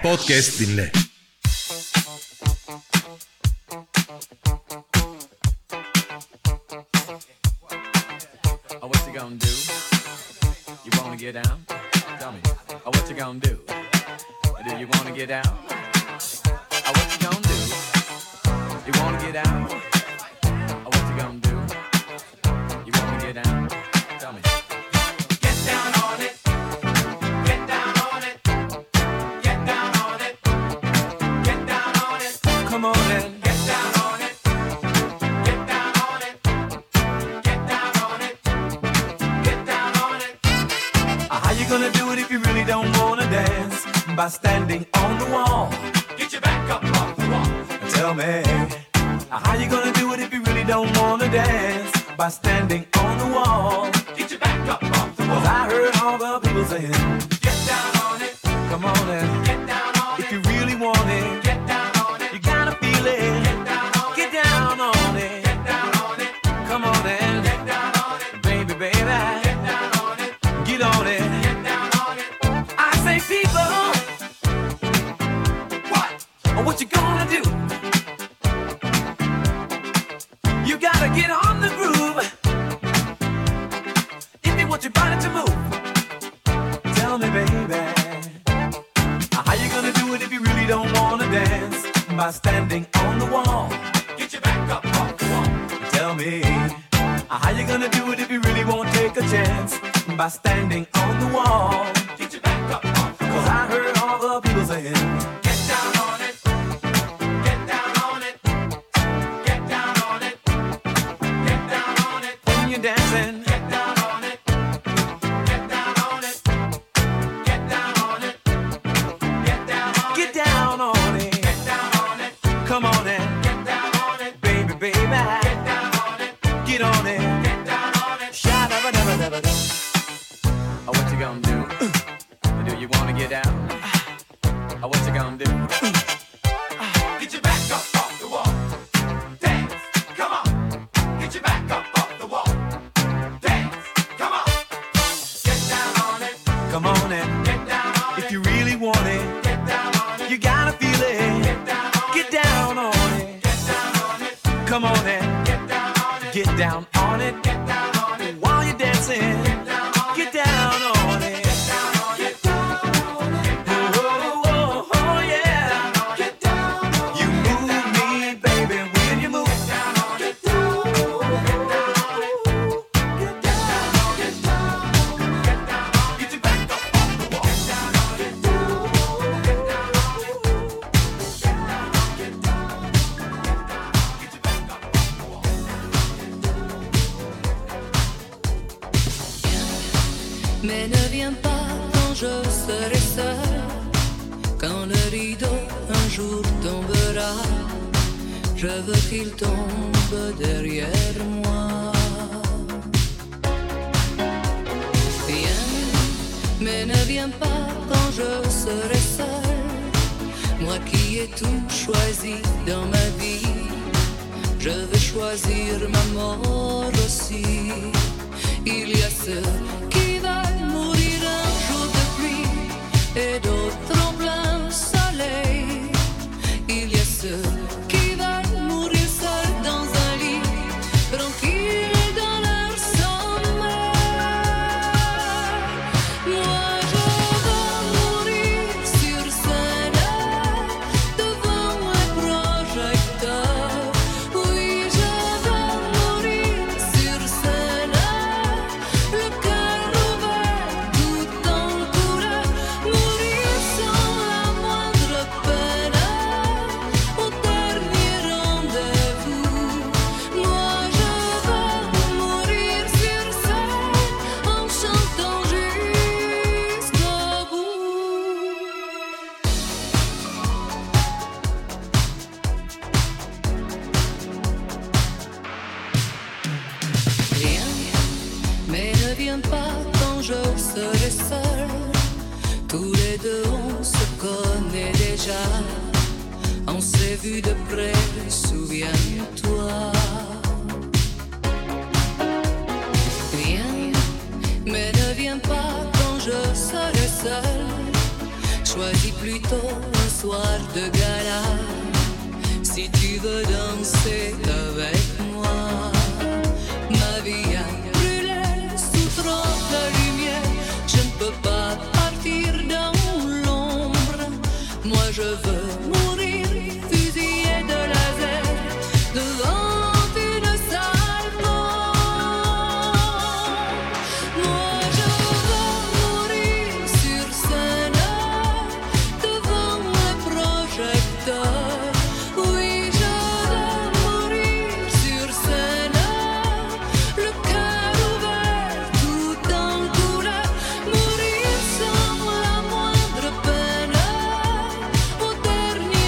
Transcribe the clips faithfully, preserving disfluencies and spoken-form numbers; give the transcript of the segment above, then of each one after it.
podcast dinle. Oh, what you gonna do? You wanna get down? Tell me. Oh, what you gonna do? Do you wanna get down? Oh, what you gonna do? You wanna get down? Oh, what you gonna do? You wanna get down? Tell me. Get down on it. Get down on it. Get down on it. Get down on it. Come on then. Get down on it. Get down on it. Get down on it. Get down on it. How you gonna do it if you really don't wanna dance? By standing on the wall. Get your back up off the wall. Tell me, how you gonna do it if you really don't wanna dance? By standing on the wall. Get your back up off the wall. 'Cause I heard all the people saying, get down on it. Come on and get down on it. If you really want it, get down on it. You gotta feel it. Get down on it. Get down on it. Get down on it. Come on and get down on it. Baby, baby. Get down on it. Get on it. Get down on it. I say people. What you gonna do? You gotta get on the groove if you want your body to move. Tell me, baby, how you gonna do it if you really don't wanna dance? By standing on the wall. Get your back up off the wall. Tell me, how you gonna do it if you really won't take a chance? By standing on the wall. Get your back up off the wall. 'Cause I heard all the people saying, get down on it. Dancing. Get down on it. Get down on it. Get down on it. Get down on it. Get down on it. Get down on it. Come on and get down on it. Baby, baby. Get down on it. Get on it. Get down on it. Shut up, never, never, never. Oh, what you gonna do? Do you wanna get down? Oh, what you gonna do? Get your back up off the wall. Dance. Come on. Get your back up off the wall. Come on and get down on it. If you really want it, get down on it. You gotta feel it. Get down on get it. Down on it. Get down on it. Come on and get down on it. Get down on it. Get down on it. While you're dancing, get down on get it. Down on it. Get down on it. Get down on it. Oh, oh, oh, oh yeah. Get down on it. You move me, baby, when you move. Get down on it. Get down on it. Get down on it. Get down on it. Get down on it. Get down on it. Get your back up off the wall. Get down on it. Get down on it. Get down on it. Get down on it. Get down on it. Get your back up off the wall. Mais ne viens pas quand je serai seul, quand le rideau un jour tombera. Je veux qu'il tombe derrière moi. Viens, mais ne viens pas quand je serai seul, moi qui ai tout choisi dans ma vie. Je veux choisir ma mort aussi. Il y a ceux qui veulent mourir un jour de pluie et d'autres en plein soleil. Il y a ceux qui veulent mourir seuls dans un lit, tranquilles dans leur sommeil. Moi je veux mourir sur scène, devant un projecteur. Oui, je veux mourir sur scène, le cœur ouvert, tout en couleur. Mourir sans la moindre peine, au dernier rendez-vous. Moi je veux mourir sur scène, en chantant jusqu'au bout. Viens, mais ne viens pas quand je serai seul. Tous les deux on se connaît déjà, on s'est vu de près, souviens-toi. Viens, mais ne viens pas quand je serai seul. Choisis plutôt soir de gala. Si tu veux danser avec moi, ma vie a brûlé sous trop de lumière. Je ne peux pas partir dans l'ombre. Moi je veux mourir fusillé de laser devant une salle morte. Moi je veux mourir sur scène devant le projecteur. Oui, je veux mourir sur scène, le cœur ouvert, tout en couleur. Mourir sans la moindre peine, au dernier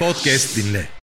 podcast dinle.